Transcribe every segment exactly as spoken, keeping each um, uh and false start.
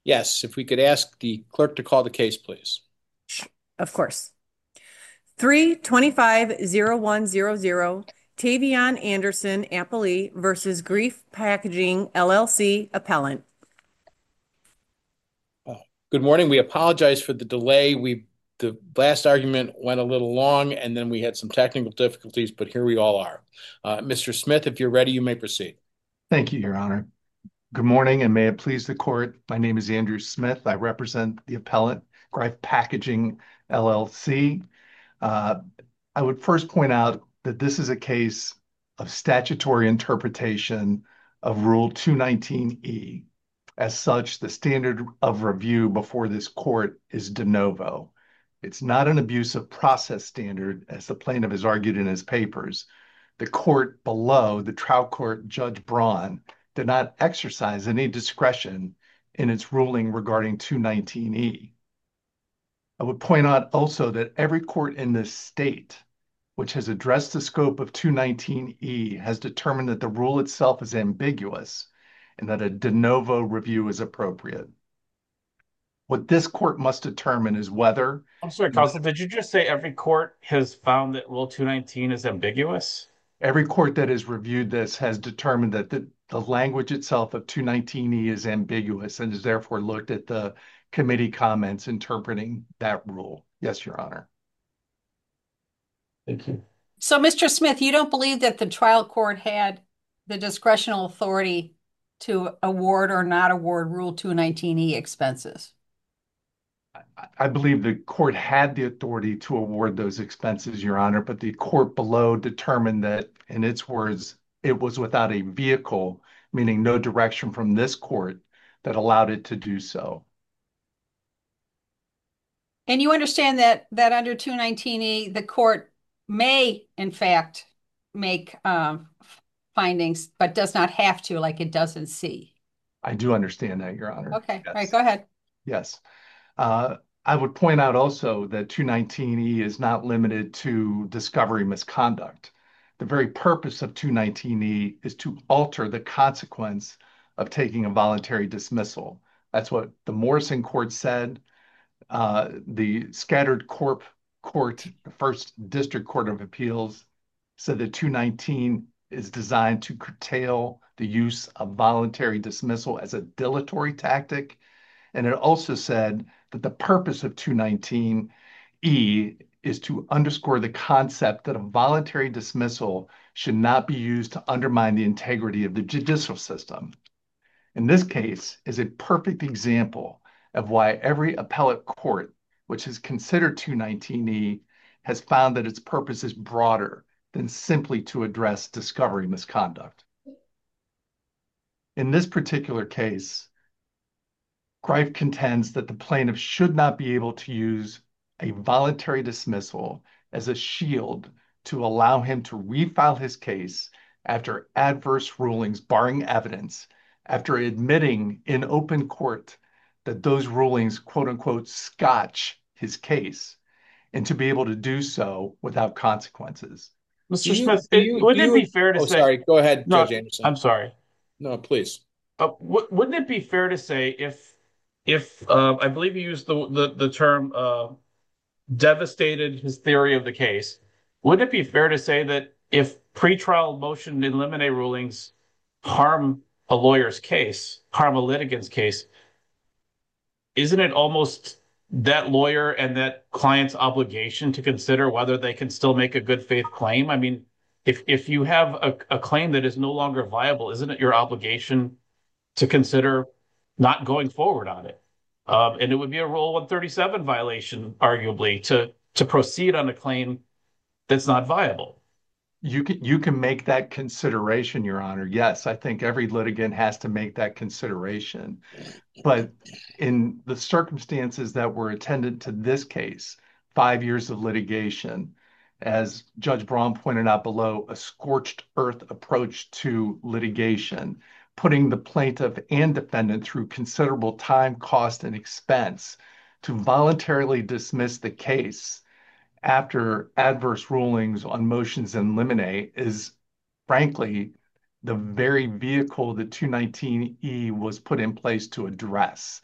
Yes, if we could ask the clerk to call the case, please. Of course. three twenty-five zero one zero zero Tavion Anderson Appellee versus Grief Packaging L L C Appellant. Oh, good morning. We apologize for the delay. We the last argument went a little long, and then we had some technical difficulties, but here we all are. Uh, Mister Smith, if you're ready, you may proceed. Thank you, Your Honor. Good morning, and may it please the court. My name is Andrew Smith. I represent the appellant, Greif Packaging L L C. Uh, I would first point out that this is a case of statutory interpretation of Rule two nineteen E. As such, the standard of review before this court is de novo. It's not an abuse of process standard, as the plaintiff has argued in his papers. The court below, the trial court, Judge Braun, did not exercise any discretion in its ruling regarding two nineteen E. I would point out also that every court in this state which has addressed the scope of two nineteen E has determined that the rule itself is ambiguous and that a de novo review is appropriate. What this court must determine is whether— I'm sorry, counsel, did you just say every court has found that Rule two nineteen is ambiguous? Every court that has reviewed this has determined that the, the language itself of two nineteen E is ambiguous and has therefore looked at the committee comments interpreting that rule. Yes, Your Honor. Thank you. So, Mister Smith, you don't believe that the trial court had the discretional authority to award or not award Rule two nineteen E expenses? I believe the court had the authority to award those expenses, Your Honor, but the court below determined that, in its words, it was without a vehicle, meaning no direction from this court, that allowed it to do so. And you understand that that under two nineteen E, the court may, in fact, make um, findings, but does not have to, like it does in C. I do understand that, Your Honor. Okay, Yes. all right, go ahead. Yes. Uh, I would point out also that two nineteen E is not limited to discovery misconduct. The very purpose of two nineteen E is to alter the consequence of taking a voluntary dismissal. That's what the Morrison court said. Uh, the Scattered Corp Court, the First District Court of Appeals, said that two nineteen is designed to curtail the use of voluntary dismissal as a dilatory tactic. And it also said that the purpose of two nineteen E is to underscore the concept that a voluntary dismissal should not be used to undermine the integrity of the judicial system. In this case is a perfect example of why every appellate court which has considered two nineteen E has found that its purpose is broader than simply to address discovery misconduct. In this particular case, Greif contends that the plaintiff should not be able to use a voluntary dismissal as a shield to allow him to refile his case after adverse rulings barring evidence, after admitting in open court that those rulings, quote unquote, scotch his case, and to be able to do so without consequences. Mister Do you, Smith, do it, you, do wouldn't it you, be fair to oh, say— sorry. Go ahead, no, Judge Anderson. I'm sorry. No, please. Uh, w wouldn't it be fair to say if, if uh, I believe you used the, the, the term uh, devastated his theory of the case, wouldn't it be fair to say that if pretrial motion to eliminate rulings harm a lawyer's case, harm a litigant's case, isn't it almost that lawyer and that client's obligation to consider whether they can still make a good faith claim? I mean, if if you have a, a claim that is no longer viable, isn't it your obligation to consider not going forward on it? Um, and it would be a Rule one thirty-seven violation, arguably, to to proceed on a claim that's not viable. You can, you can make that consideration, Your Honor. Yes, I think every litigant has to make that consideration. But in the circumstances that were attendant to this case, five years of litigation, as Judge Braun pointed out below, a scorched earth approach to litigation, putting the plaintiff and defendant through considerable time, cost, and expense to voluntarily dismiss the case after adverse rulings on motions in limine is, frankly, the very vehicle that two nineteen E was put in place to address.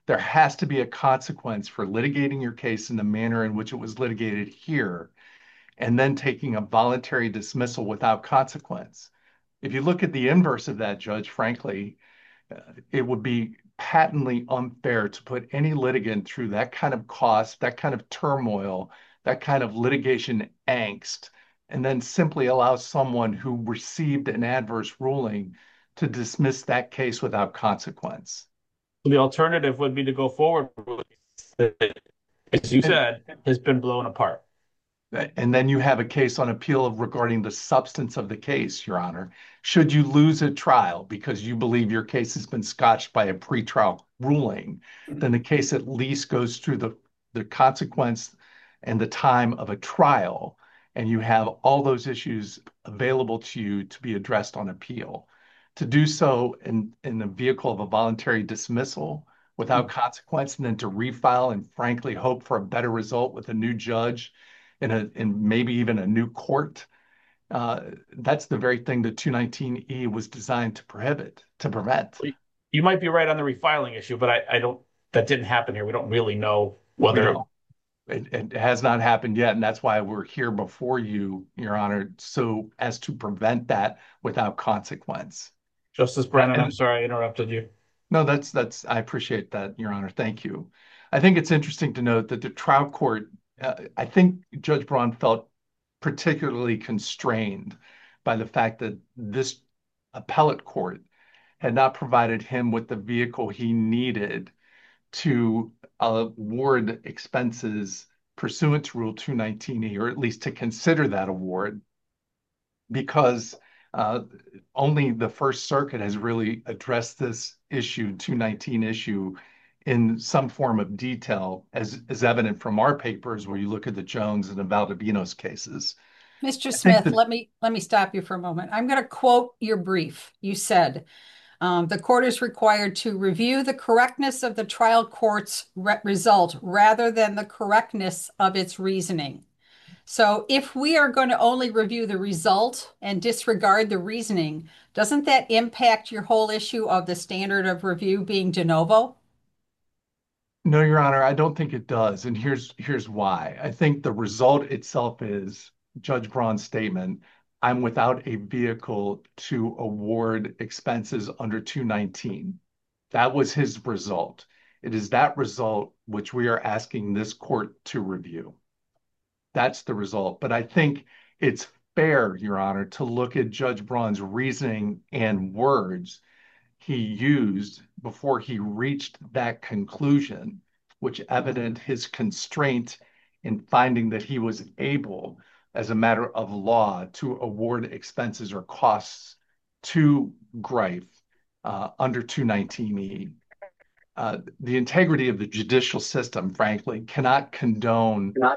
There has to be a consequence for litigating your case in the manner in which it was litigated here, and then taking a voluntary dismissal without consequence. If you look at the inverse of that, Judge, frankly, uh, it would be patently unfair to put any litigant through that kind of cost, that kind of turmoil, that kind of litigation angst, and then simply allow someone who received an adverse ruling to dismiss that case without consequence. The alternative would be to go forward with it, as you said, has been blown apart. And then you have a case on appeal regarding the substance of the case, Your Honor. Should you lose a trial because you believe your case has been scotched by a pretrial ruling, then the case at least goes through the, the consequence and the time of a trial, and you have all those issues available to you to be addressed on appeal. To do so in, in the vehicle of a voluntary dismissal without consequence, and then to refile and frankly hope for a better result with a new judge in a in maybe even a new court, uh, that's the very thing that two nineteen E was designed to prohibit, to prevent. You might be right on the refiling issue, but I, I don't, that didn't happen here. We don't really know whether it, it has not happened yet, and that's why we're here before you, Your Honor, so as to prevent that without consequence. Justice Brennan, I'm sorry I interrupted you. No, that's that's I appreciate that, Your Honor. Thank you. I think it's interesting to note that the trial court, uh, I think Judge Braun felt particularly constrained by the fact that this appellate court had not provided him with the vehicle he needed to award expenses pursuant to Rule two nineteen E, or at least to consider that award, because uh, only the First Circuit has really addressed this issue, two nineteen issue, in some form of detail, as is evident from our papers where you look at the Jones and the Valdovinos cases. Mister Smith, that... let me let me stop you for a moment. I'm going to quote your brief. You said, um, the court is required to review the correctness of the trial court's re result rather than the correctness of its reasoning. So if we are going to only review the result and disregard the reasoning, doesn't that impact your whole issue of the standard of review being de novo? No, Your Honor, I don't think it does. And here's here's why. I think the result itself is Judge Braun's statement, I'm without a vehicle to award expenses under two nineteen. That was his result. It is that result which we are asking this court to review. That's the result. But I think it's fair, Your Honor, to look at Judge Braun's reasoning and words he used before he reached that conclusion, which evident his constraint in finding that he was able, as a matter of law, to award expenses or costs to Greif uh, under two nineteen E. Uh, the integrity of the judicial system, frankly, cannot condone... Not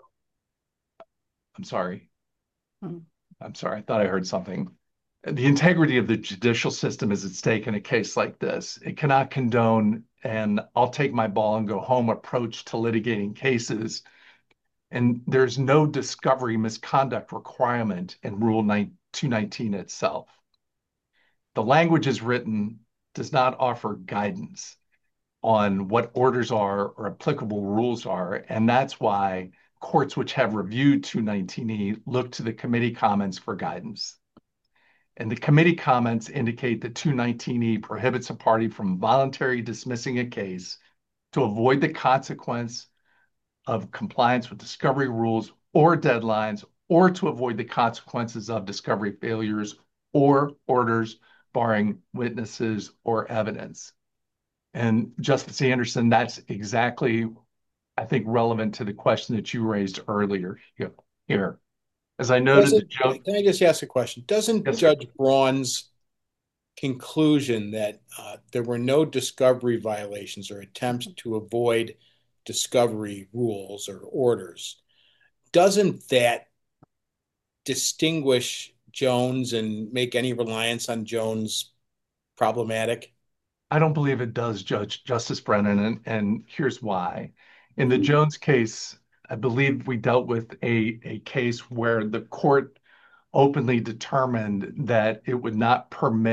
I'm sorry. Hmm. I'm sorry. I thought I heard something. The integrity of the judicial system is at stake in a case like this. It cannot condone an I'll take my ball and go home approach to litigating cases. And there's no discovery misconduct requirement in Rule two nineteen itself. The language is written does not offer guidance on what orders are or applicable rules are. And that's why courts which have reviewed two nineteen E look to the committee comments for guidance. And the committee comments indicate that two nineteen E prohibits a party from voluntarily dismissing a case to avoid the consequence of compliance with discovery rules or deadlines, or to avoid the consequences of discovery failures or orders barring witnesses or evidence. And Justice Anderson, that's exactly, I think, relevant to the question that you raised earlier here. As I noted, the judge... Can I just ask a question? Doesn't yes, Judge Braun's conclusion that uh, there were no discovery violations or attempts to avoid discovery rules or orders, doesn't that distinguish Jones and make any reliance on Jones problematic? I don't believe it does, Judge Justice Brennan, and, and here's why. In the Jones case, I believe we dealt with a, a case where the court openly determined that it would not permit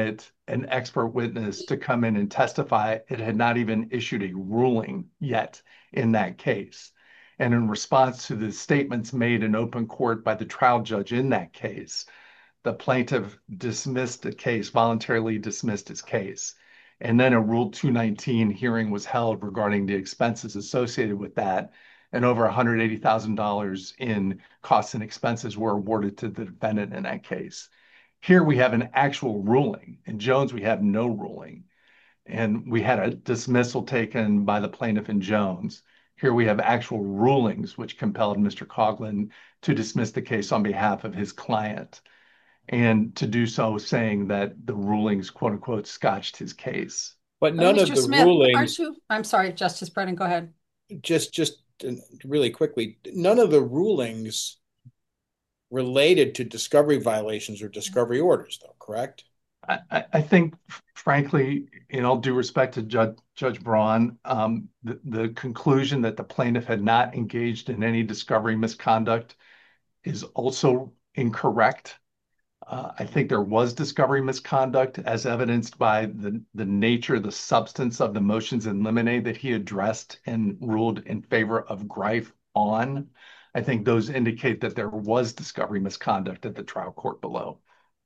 an expert witness to come in and testify. It had not even issued a ruling yet in that case. And in response to the statements made in open court by the trial judge in that case, the plaintiff dismissed the case, voluntarily dismissed his case. And then a Rule two nineteen hearing was held regarding the expenses associated with that, and over one hundred eighty thousand dollars in costs and expenses were awarded to the defendant in that case. Here we have an actual ruling. In Jones, we have no ruling. And we had a dismissal taken by the plaintiff in Jones. Here we have actual rulings which compelled Mister Coughlin to dismiss the case on behalf of his client, and to do so saying that the rulings, quote unquote, scotched his case. But none Mister of the Smith, rulings, aren't you? I'm sorry, Justice Brennan, go ahead. just just really quickly, none of the rulings related to discovery violations or discovery orders, though, correct? I, I think, frankly, in all due respect to Judge, Judge Braun, um, the, the conclusion that the plaintiff had not engaged in any discovery misconduct is also incorrect. Uh, I think there was discovery misconduct as evidenced by the, the nature, the substance of the motions in limine that he addressed and ruled in favor of Greif on. I think those indicate that there was discovery misconduct at the trial court below.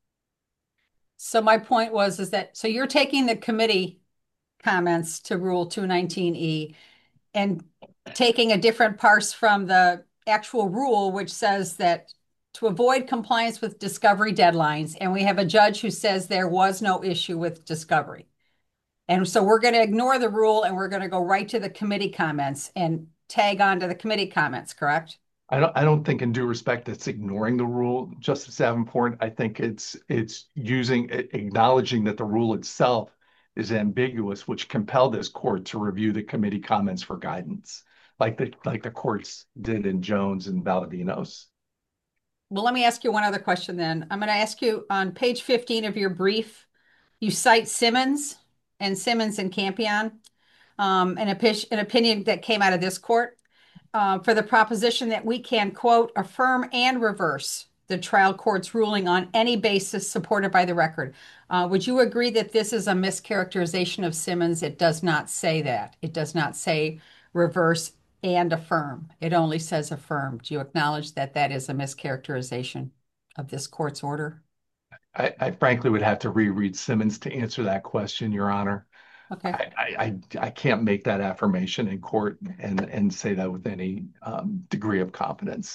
So my point was, is that, so you're taking the committee comments to Rule two nineteen E and taking a different parse from the actual rule, which says that to avoid compliance with discovery deadlines, and we have a judge who says there was no issue with discovery. And so we're going to ignore the rule and we're going to go right to the committee comments and tag on to the committee comments, correct? I don't, I don't think in due respect it's ignoring the rule, Justice Davenport. I think it's it's using, acknowledging that the rule itself is ambiguous, which compelled this court to review the committee comments for guidance, like the like the courts did in Jones and Valdivinos. Well, let me ask you one other question then. I'm going to ask you on page fifteen of your brief, you cite Simmons and Simmons and Campion, um, an, opi an opinion that came out of this court. Uh, for the proposition that we can, quote, affirm and reverse the trial court's ruling on any basis supported by the record. Uh, would you agree that this is a mischaracterization of Simmons? It does not say that. It does not say reverse and affirm. It only says affirm. Do you acknowledge that that is a mischaracterization of this court's order? I, I frankly would have to reread Simmons to answer that question, Your Honor. Okay. I, I, I can't make that affirmation in court and, and say that with any um, degree of confidence.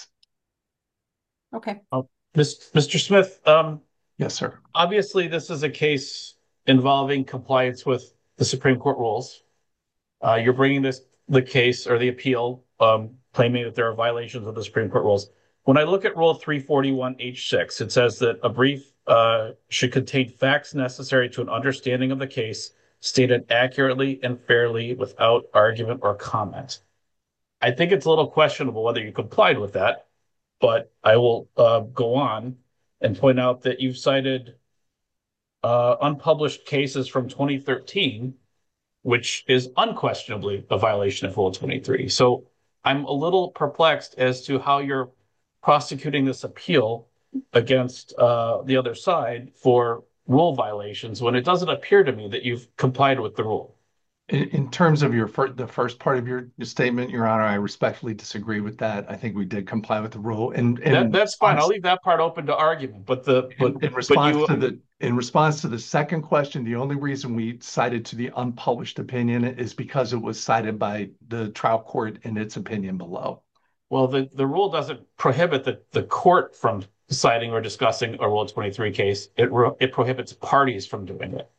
Okay. Oh, Mister Smith, um, yes, sir. Obviously, this is a case involving compliance with the Supreme Court rules. Uh, you're bringing this the case or the appeal, um, claiming that there are violations of the Supreme Court rules. When I look at Rule three forty-one H six, it says that a brief uh, should contain facts necessary to an understanding of the case, stated accurately and fairly without argument or comment. I think it's a little questionable whether you complied with that, but I will uh, go on and point out that you've cited uh, unpublished cases from twenty thirteen, which is unquestionably a violation of Rule twenty-three. So I'm a little perplexed as to how you're prosecuting this appeal against uh, the other side for rule violations when it doesn't appear to me that you've complied with the rule. In, in terms of your fir- the first part of your, your statement, Your Honor, I respectfully disagree with that. I think we did comply with the rule. And, and that, that's fine. I'll leave that part open to argument. But the but in, in response but you, to the in response to the second question, the only reason we cited to the unpublished opinion is because it was cited by the trial court in its opinion below. Well, the, the rule doesn't prohibit the, the court from citing or discussing a Rule twenty-three case. It it prohibits parties from doing it.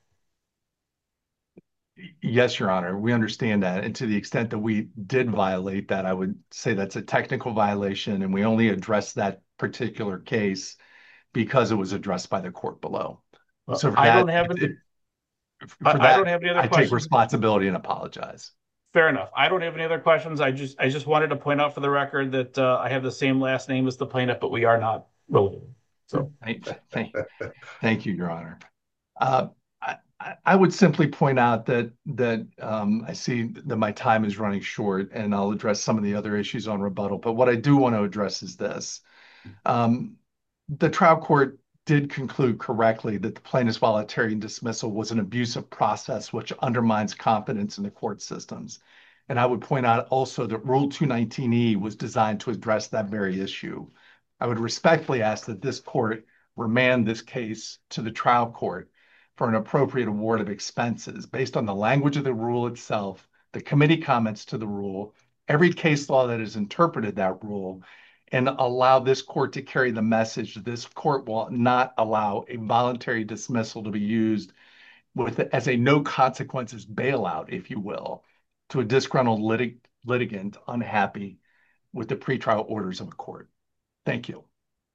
Yes, Your Honor, we understand that. And to the extent that we did violate that, I would say that's a technical violation, and we only addressed that particular case because it was addressed by the court below. Well, so for I that, don't have it, any, for I, that, I don't have any other I questions. take responsibility and apologize. Fair enough. I don't have any other questions. I just I just wanted to point out for the record that uh, I have the same last name as the plaintiff, but we are not related. So thank, thank, thank you, Your Honor. Uh, I, I would simply point out that that um, I see that my time is running short, and I'll address some of the other issues on rebuttal. But what I do want to address is this: um, the trial court did conclude correctly that the plaintiff's voluntary dismissal was an abusive process which undermines confidence in the court systems. And I would point out also that Rule two nineteen E was designed to address that very issue. I would respectfully ask that this court remand this case to the trial court for an appropriate award of expenses based on the language of the rule itself, the committee comments to the rule, every case law that has interpreted that rule, and allow this court to carry the message that this court will not allow a voluntary dismissal to be used with as a no consequences bailout, if you will, to a disgruntled litig litigant unhappy with the pretrial orders of a court. Thank you.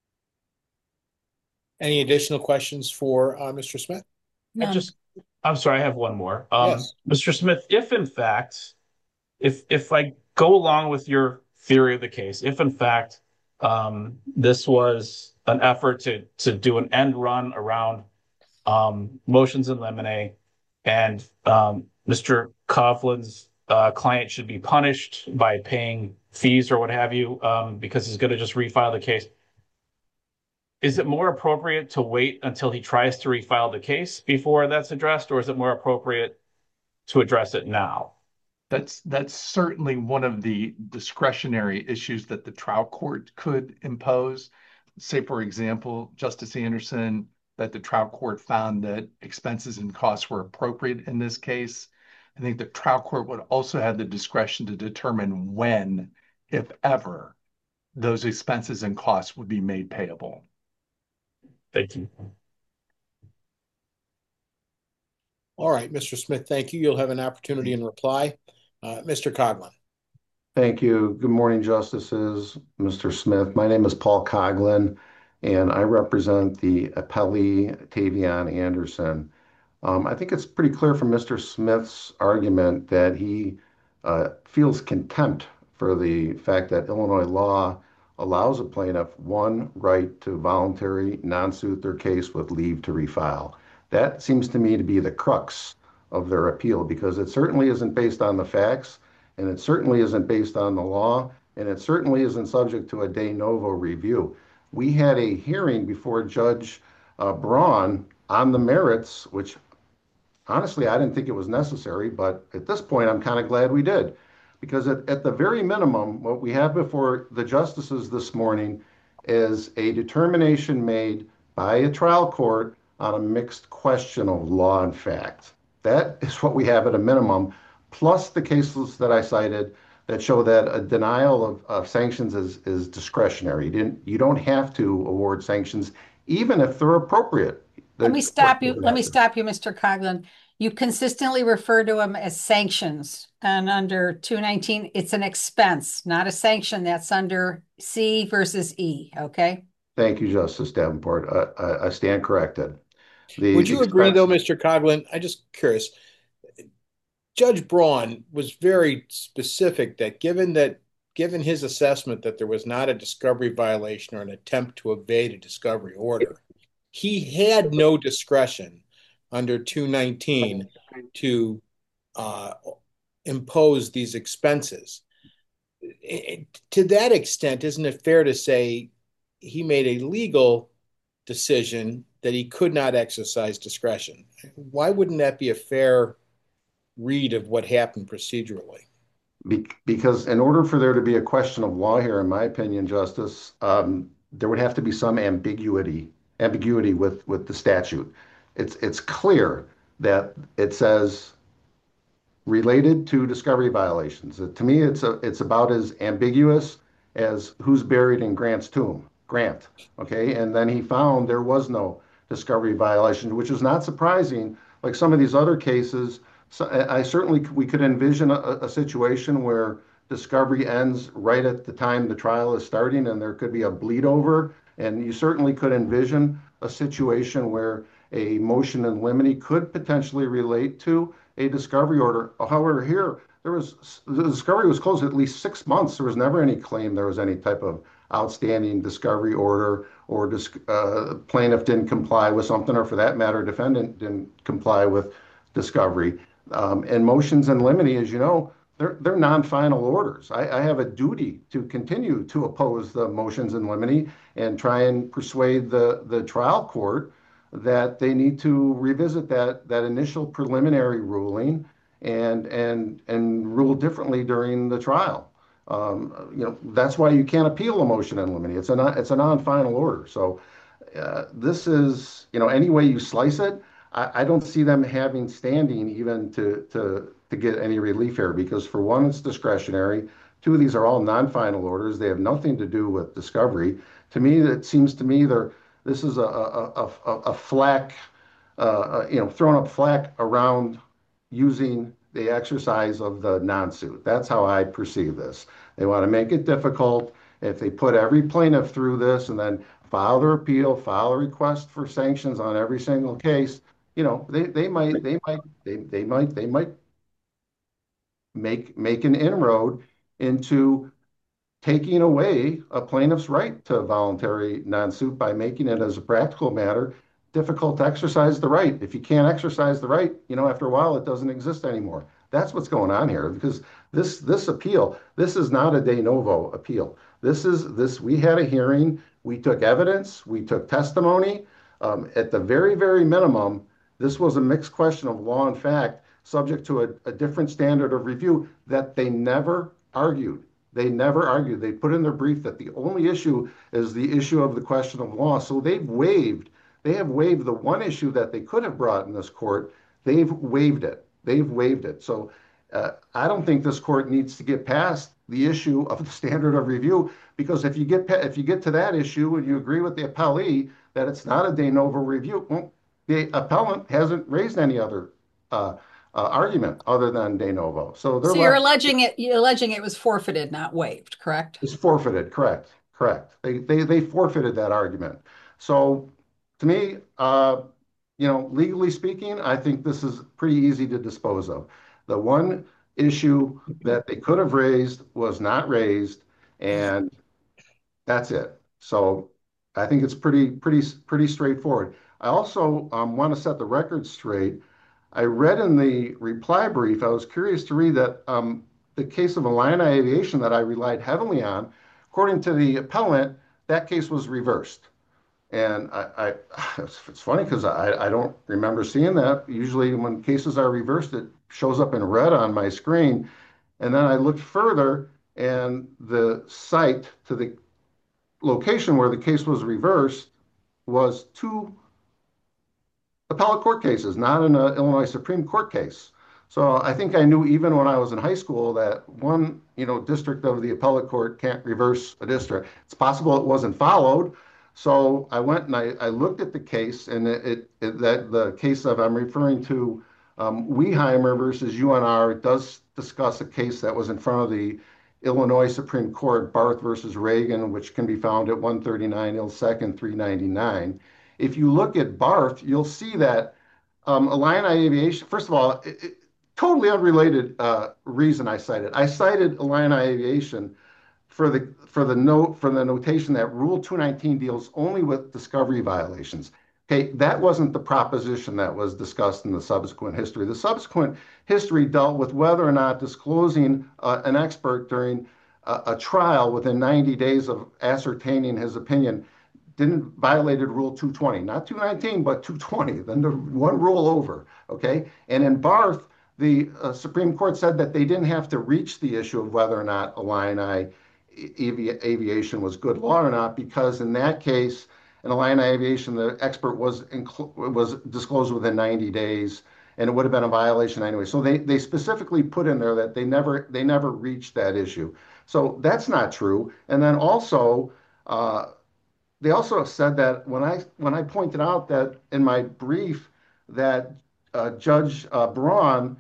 Any additional questions for uh, Mister Smith? I just, I'm sorry, I have one more. Um, Yes. Mister Smith, if in fact, if if I go along with your theory of the case, if in fact um, this was an effort to to do an end run around um, motions in limine, and um, Mister Coughlin's uh, client should be punished by paying fees or what have you, um, because he's going to just refile the case. Is it more appropriate to wait until he tries to refile the case before that's addressed, or is it more appropriate to address it now? That's that's certainly one of the discretionary issues that the trial court could impose. Say, for example, Justice Anderson, that the trial court found that expenses and costs were appropriate in this case. I think the trial court would also have the discretion to determine when, if ever, those expenses and costs would be made payable. Thank you. All right, Mister Smith, thank you. You'll have an opportunity in reply. Uh, Mister Coughlin. Thank you. Good morning, Justices. Mister Smith, my name is Paul Coughlin, and I represent the appellee Tavion Anderson. Um, I think it's pretty clear from Mister Smith's argument that he uh, feels contempt for the fact that Illinois law allows a plaintiff one right to voluntary non-suit their case with leave to refile. That seems to me to be the crux of their appeal, because it certainly isn't based on the facts, and it certainly isn't based on the law, and it certainly isn't subject to a de novo review. We had a hearing before Judge uh, Braun on the merits, which honestly I didn't think it was necessary, but at this point I'm kind of glad we did. Because at, at the very minimum, what we have before the justices this morning is a determination made by a trial court on a mixed question of law and fact. That is what we have at a minimum, plus the cases that I cited that show that a denial of, of sanctions is, is discretionary. You, didn't, you don't have to award sanctions, even if they're appropriate. Let me stop you. Let me stop you, Mister Coughlin. You consistently refer to them as sanctions, and under two nineteen, it's an expense, not a sanction. That's under C versus E, okay? Thank you, Justice Davenport. I, I, I stand corrected. The Would you expense... agree, though, Mister Coughlin? I'm just curious. Judge Braun was very specific that given that, given his assessment that there was not a discovery violation or an attempt to evade a discovery order, he had no discretion under two nineteen to uh, impose these expenses. It, to that extent, isn't it fair to say he made a legal decision that he could not exercise discretion? Why wouldn't that be a fair read of what happened procedurally? Be because in order for there to be a question of law here, in my opinion, Justice, um, there would have to be some ambiguity ambiguity with, with the statute. It's, it's clear that it says related to discovery violations. To me, it's, a, it's about as ambiguous as who's buried in Grant's tomb, Grant, okay? And then he found there was no discovery violation, which is not surprising. Like some of these other cases, so I certainly, we could envision a, a situation where discovery ends right at the time the trial is starting, and there could be a bleed over. And you certainly could envision a situation where a motion in limine could potentially relate to a discovery order. However, here, there was, the discovery was closed at least six months. There was never any claim there was any type of outstanding discovery order, or uh, plaintiff didn't comply with something, or for that matter, defendant didn't comply with discovery. Um, and motions in limine, as you know, they're they're non-final orders. I, I have a duty to continue to oppose the motions in limine and try and persuade the the trial court that they need to revisit that that initial preliminary ruling and and and rule differently during the trial. Um, you know, that's why you can't appeal a motion in limine. It's a non, it's a non-final order. So uh, this is, you know, any way you slice it, I, I don't see them having standing even to to to get any relief here because for one, it's discretionary. Two, these are all non-final orders. They have nothing to do with discovery. To me, it seems to me they're this is a a a, a flack, uh, you know, throwing up flack around using the exercise of the non-suit. That's how I perceive this. They want to make it difficult. If they put every plaintiff through this and then file their appeal, file a request for sanctions on every single case, you know, they, they might, they might, they, they might, they might make, make an inroad into taking away a plaintiff's right to voluntary non-suit by making it, as a practical matter, difficult to exercise the right. If you can't exercise the right, you know, after a while, it doesn't exist anymore. That's what's going on here because this this appeal, this is not a de novo appeal. This is this. We had a hearing. We took evidence. We took testimony. Um, at the very, very minimum, this was a mixed question of law and fact, subject to a, a different standard of review that they never argued. They never argued. They put in their brief that the only issue is the issue of the question of law. So they've waived, they have waived the one issue that they could have brought in this court. They've waived it. They've waived it. So uh, I don't think this court needs to get past the issue of the standard of review because if you get if you get to that issue and you agree with the appellee that it's not a de novo review, well, the appellant hasn't raised any other uh, Uh, argument other than de novo. So they're So you're left, alleging it, you're alleging it was forfeited, not waived, correct? it's forfeited, correct, correct. They, they, they forfeited that argument. So to me, uh, you know, legally speaking, I think this is pretty easy to dispose of. The one issue that they could have raised was not raised, and that's it. So I think it's pretty, pretty, pretty straightforward. I also um, want to set the record straight. I read in the reply brief, I was curious to read that um, the case of Illini Aviation that I relied heavily on, according to the appellant, that case was reversed. And I, I it's, it's funny because I, I don't remember seeing that. Usually when cases are reversed, it shows up in red on my screen. And then I looked further and the site to the location where the case was reversed was two appellate court cases, not in an Illinois Supreme Court case. So I think I knew even when I was in high school that one, you know, district of the appellate court can't reverse a district. It's possible it wasn't followed. So I went and I, I looked at the case, and it, it, it that the case of I'm referring to um, Weheimer versus U N R does discuss a case that was in front of the Illinois Supreme Court, Barth versus Reagan, which can be found at one thirty-nine Ill Second three ninety-nine. If you look at Barth, you'll see that um, Illini Aviation, first of all, it, it, totally unrelated uh, reason I cited. I cited Illini Aviation for the for the note for the notation that Rule two nineteen deals only with discovery violations. Okay, that wasn't the proposition that was discussed in the subsequent history. The subsequent history dealt with whether or not disclosing uh, an expert during a, a trial within ninety days of ascertaining his opinion didn't violated Rule two twenty, not two nineteen, but two twenty, then the one rule over, okay? And in Barth, the uh, Supreme Court said that they didn't have to reach the issue of whether or not Illini avi Aviation was good law or not, because in that case, in Illini Aviation, the expert was was disclosed within ninety days, and it would have been a violation anyway. So they they specifically put in there that they never they never reached that issue. So that's not true. And then also, uh, they also said that when I when I pointed out that in my brief that uh, Judge uh, Braun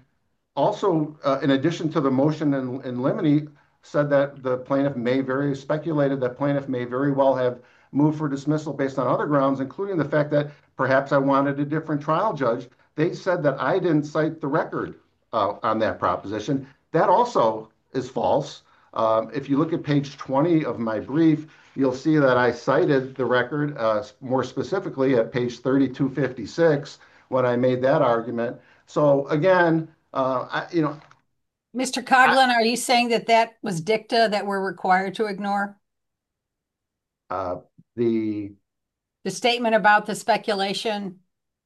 also, uh, in addition to the motion in, in limine, said that the plaintiff may very speculated that plaintiff may very well have moved for dismissal based on other grounds, including the fact that perhaps I wanted a different trial judge. They said that I didn't cite the record uh, on that proposition. That also is false. Um, if you look at page twenty of my brief, you'll see that I cited the record uh, more specifically at page thirty-two fifty-six when I made that argument. So again, uh, I, you know, Mister Coughlin, are you saying that that was dicta that we're required to ignore? Uh, the The statement about the speculation?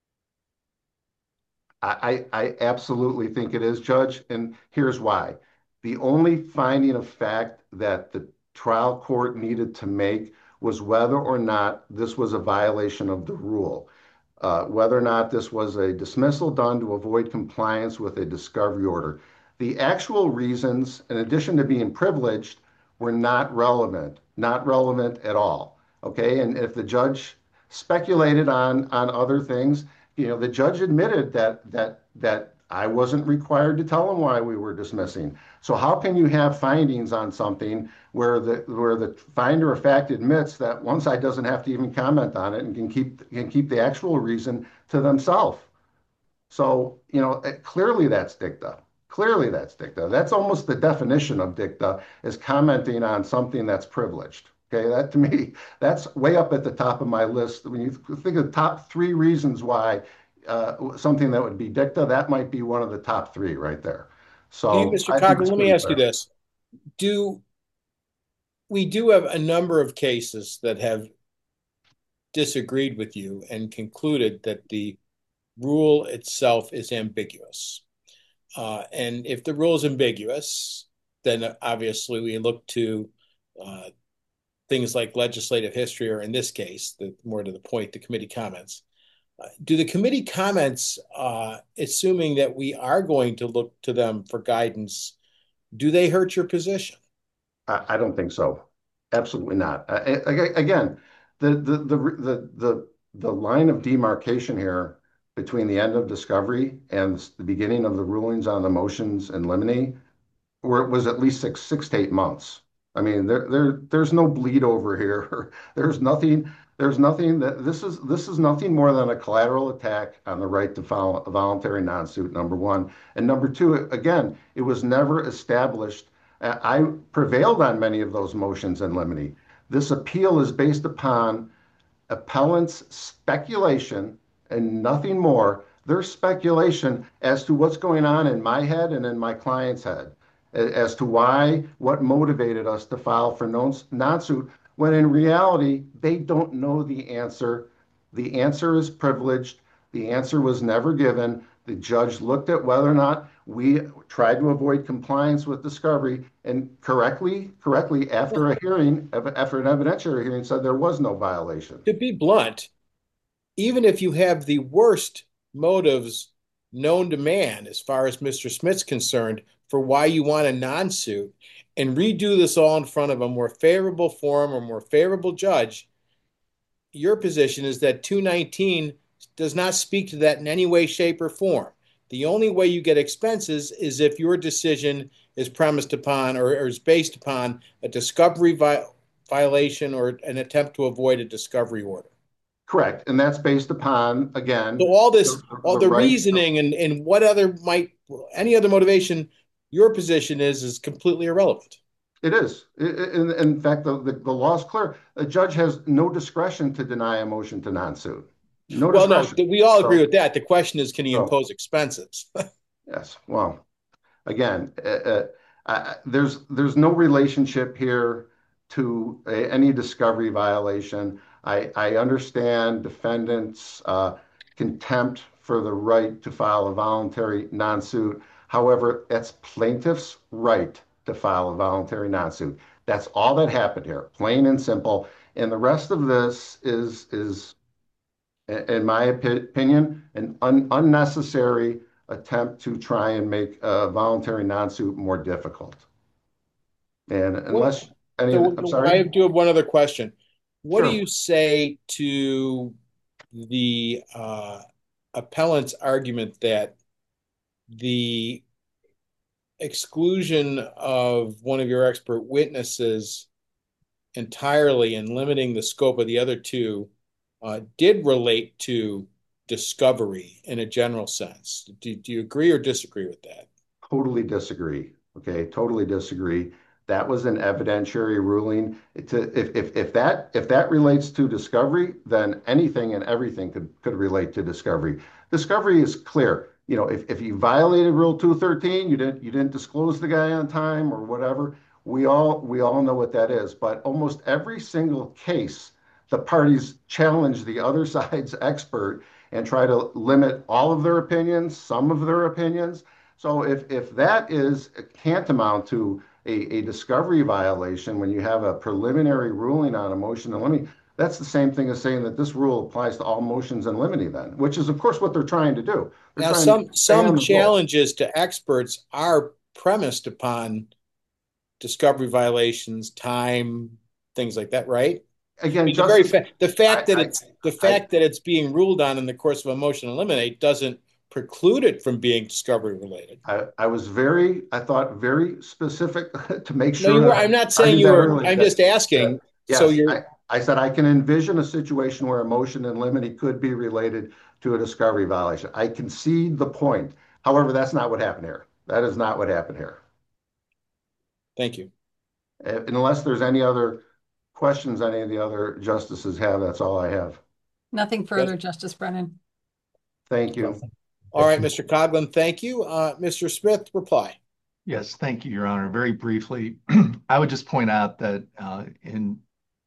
I, I absolutely think it is, Judge, and here's why. The only finding of fact that the trial court needed to make was whether or not this was a violation of the rule, uh, whether or not this was a dismissal done to avoid compliance with a discovery order. The actual reasons, in addition to being privileged, were not relevant, not relevant at all. Okay, and if the judge speculated on on other things, you know, the judge admitted that that that I wasn't required to tell him why we were dismissing. So how can you have findings on something where the where the finder of fact admits that one side doesn't have to even comment on it and can keep can keep the actual reason to themselves? So, you know, eh, clearly that's dicta. Clearly that's dicta. That's almost the definition of dicta, is commenting on something that's privileged. Okay, that to me, that's way up at the top of my list. When you think of the top three reasons why uh, something that would be dicta, that might be one of the top three right there. Do you, So Mister I think Coughlin, it's let me pretty ask you clear. this. Do we do have a number of cases that have disagreed with you and concluded that the rule itself is ambiguous? Uh, and if the rule is ambiguous, then obviously we look to uh, things like legislative history, or in this case, the more to the point, the committee comments. Uh, do the committee comments, uh, assuming that we are going to look to them for guidance, do they hurt your position? I, I don't think so. Absolutely not. I, I, again, the, the the the the the line of demarcation here between the end of discovery and the beginning of the rulings on the motions in limine, where it was at least six six to eight months. I mean, there there there's no bleed over here. There's nothing. There's nothing that this is this is nothing more than a collateral attack on the right to file a voluntary non-suit. Number one, and number two, again, it was never established. uh, I prevailed on many of those motions in limine. This appeal is based upon appellant's speculation and nothing more. Their speculation as to what's going on in my head and in my client's head, as to why, what motivated us to file for non-suit, when in reality, they don't know the answer. The answer is privileged. The answer was never given. The judge looked at whether or not we tried to avoid compliance with discovery, and correctly, correctly, after a hearing, after an evidentiary hearing, said there was no violation. To be blunt, even if you have the worst motives known to man, as far as Mister Smith's concerned, for why you want a non-suit, and redo this all in front of a more favorable forum or more favorable judge, your position is that two nineteen does not speak to that in any way, shape, or form. The only way you get expenses is if your decision is premised upon, or, or is based upon, a discovery vi violation or an attempt to avoid a discovery order. Correct. And that's based upon, again, So all this, the, all the the right. reasoning and, and what other might, any other motivation your position is, is completely irrelevant. It is. In, in fact, the, the, the law is clear. A judge has no discretion to deny a motion to non-suit. No Well, no, discretion. we all So- agree with that. The question is, can he So- impose expenses? Yes. Well, again, uh, uh, uh, there's there's no relationship here to a, any discovery violation. I, I understand defendants' uh, contempt for the right to file a voluntary non-suit. However, that's plaintiff's right to file a voluntary non-suit. That's all that happened here, plain and simple. And the rest of this is is, in my opi- opinion, an un unnecessary attempt to try and make a voluntary non-suit more difficult. And unless any, So I'm I sorry. do have one other question. What do Sure. you say to the uh, appellant's argument that the exclusion of one of your expert witnesses entirely and limiting the scope of the other two uh, did relate to discovery in a general sense? Do, do you agree or disagree with that? Totally disagree. Okay, totally disagree. That was an evidentiary ruling. To, if, if, if that if that relates to discovery, then anything and everything could, could relate to discovery. Discovery is clear. you know, if, if you violated Rule two thirteen, you didn't you didn't disclose the guy on time or whatever. We all we all know what that is. But almost every single case, the parties challenge the other side's expert and try to limit all of their opinions, some of their opinions. So if if that is tantamount to a, a discovery violation when you have a preliminary ruling on a motion in limine, that's the same thing as saying that this rule applies to all motions in limine then, which is of course what they're trying to do. They're Now, trying some to some expand the rule. challenges to experts are premised upon discovery violations, time, things like that, right? I Again, mean, the very Justice, fa- the fact I, that I, it's the fact that it's being ruled on in the course of a motion to eliminate doesn't preclude it from being discovery related. I, I was very, I thought very specific to make No, sure you that were. I I'm not saying argued you that were. early. I'm That, just asking. that, So yes, you're. I, I said I can envision a situation where a motion in limine could be related to a discovery violation. I concede the point. However, that's not what happened here. That is not what happened here. Thank you. Uh, Unless there's any other questions any of the other justices have, that's all I have. Nothing further, Justice Brennan. Thank you. All right, Mister Coughlin, thank you. Uh, Mister Smith, reply. Yes, thank you, Your Honor. Very briefly, I would just point out that uh, in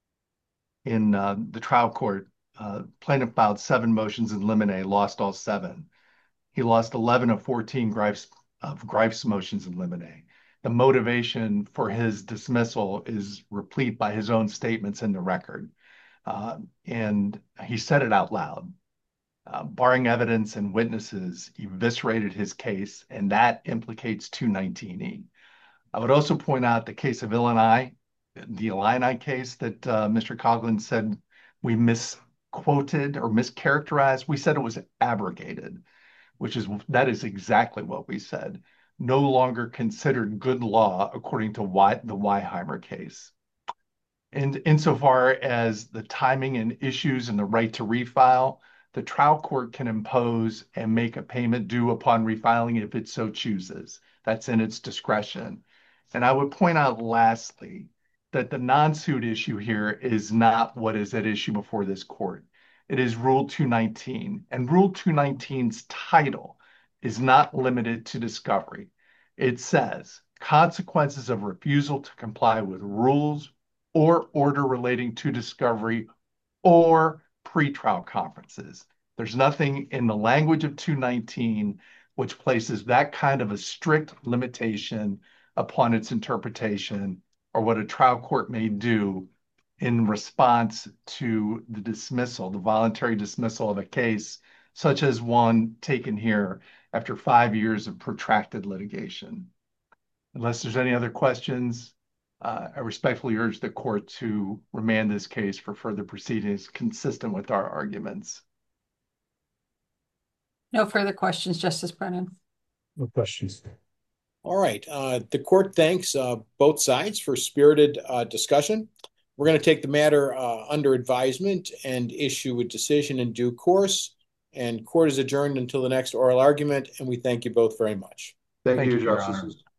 in uh, the trial court, uh, plaintiff filed seven motions in limine, lost all seven. He lost eleven of fourteen Greif's, of Greif's motions in limine. The motivation for his dismissal is replete by his own statements in the record. Uh, and he said it out loud. Uh, barring evidence and witnesses, eviscerated his case, and that implicates two nineteen E. I would also point out the case of Illini, the Illini case that uh, Mister Coughlin said we misquoted or mischaracterized. We said it was abrogated, which is that is exactly what we said. No longer considered good law according to why, the Weiheimer case. And insofar as the timing and issues and the right to refile, the trial court can impose and make a payment due upon refiling if it so chooses. That's in its discretion. And I would point out lastly that the non-suit issue here is not what is at issue before this court. It is Rule two nineteen, and Rule two nineteen's title is not limited to discovery. It says consequences of refusal to comply with rules or order relating to discovery or pretrial conferences. There's nothing in the language of two nineteen which places that kind of a strict limitation upon its interpretation or what a trial court may do in response to the dismissal, the voluntary dismissal of a case, such as one taken here after five years of protracted litigation. Unless there's any other questions, uh, I respectfully urge the court to remand this case for further proceedings consistent with our arguments. No further questions, Justice Brennan. No questions. All right. Uh, the court thanks uh, both sides for spirited uh, discussion. We're going to take the matter uh, under advisement and issue a decision in due course. And court is adjourned until the next oral argument. And we thank you both very much. Thank, Thank you, you, Your Honor. Justices.